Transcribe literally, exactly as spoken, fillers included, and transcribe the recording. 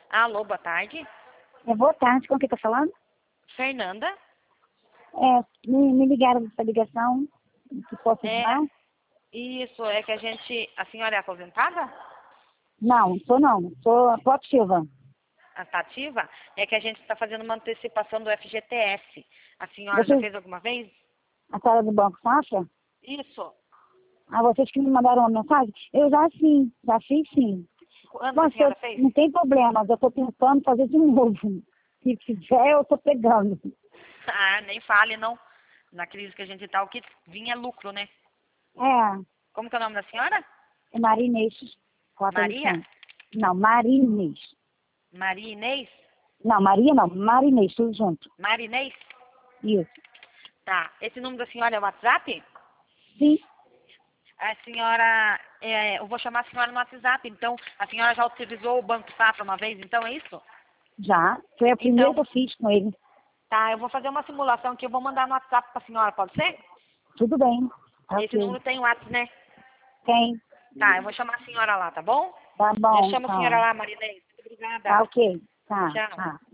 Alô, boa tarde. É, boa tarde, com quem tá falando? Fernanda? É, me, me ligaram dessa ligação, que posso É, ajudar? isso, é que a gente... A senhora é aposentada? Não, sou não, sou a Pop Silva. A tá ativa? É que a gente está fazendo uma antecipação do F G T S. A senhora já Vocês, fez alguma vez? a senhora do Banco Safra? Isso. Ah, vocês que me mandaram uma mensagem? Eu já sim, já fiz sim. Quando que a Mas eu, senhora fez? não tem problema, eu tô tentando fazer de novo. Se quiser, eu tô pegando. Ah, nem fale, não. Na crise que a gente tá, o que vinha é lucro, né? É, Como que é o nome da senhora? é Marinês, com a Maria? tradução. Não, Marinês. Maria Inês? Não, Maria não, Marinês, tudo junto. Marinês? Isso. Tá. Esse número da senhora é o WhatsApp? Sim, A senhora, é, eu vou chamar a senhora no WhatsApp, então a senhora já utilizou o Banco Safra uma vez, então é isso? já. Foi a primeira que Então, eu fiz com ele. tá, eu vou fazer uma simulação que eu vou mandar no WhatsApp para a senhora, pode ser? Tudo bem. Esse Ok. número tem WhatsApp, né? Tem. Tá, eu vou chamar a senhora lá, tá bom? Tá Já bom, chamo a tá. senhora lá, Marinês. Muito Tá obrigada. ok. Tá, Tchau. tá.